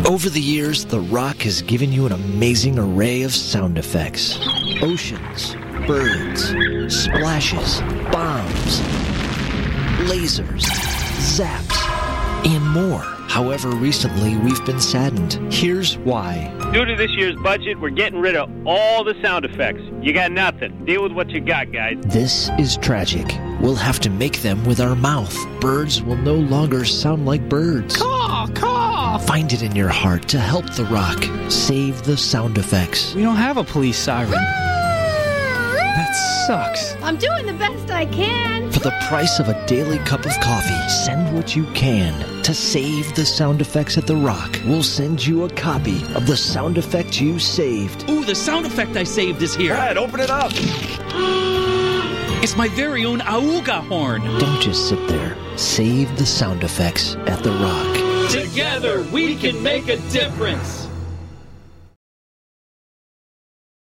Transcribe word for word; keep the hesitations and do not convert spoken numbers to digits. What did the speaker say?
Over the years, The Rock has given you an amazing array of sound effects. Oceans, birds, splashes, bombs, lasers, zaps, and more. However, recently we've been saddened. Here's why. Due to this year's budget, we're getting rid of all the sound effects. You got nothing. Deal with what you got, guys. This is tragic. We'll have to make them with our mouth. Birds will no longer sound like birds. Caw, caw. Find it in your heart to help The Rock. Save the sound effects. We don't have a police siren. That sucks. I'm doing the best I can. For the price of a daily cup of coffee, send what you can to save the sound effects at The Rock. We'll send you a copy of the sound effect you saved. Ooh, the sound effect I saved is here. Brad, open it up. It's my very own Auga horn. Don't just sit there. Save the sound effects at The Rock. Together, we can make a difference.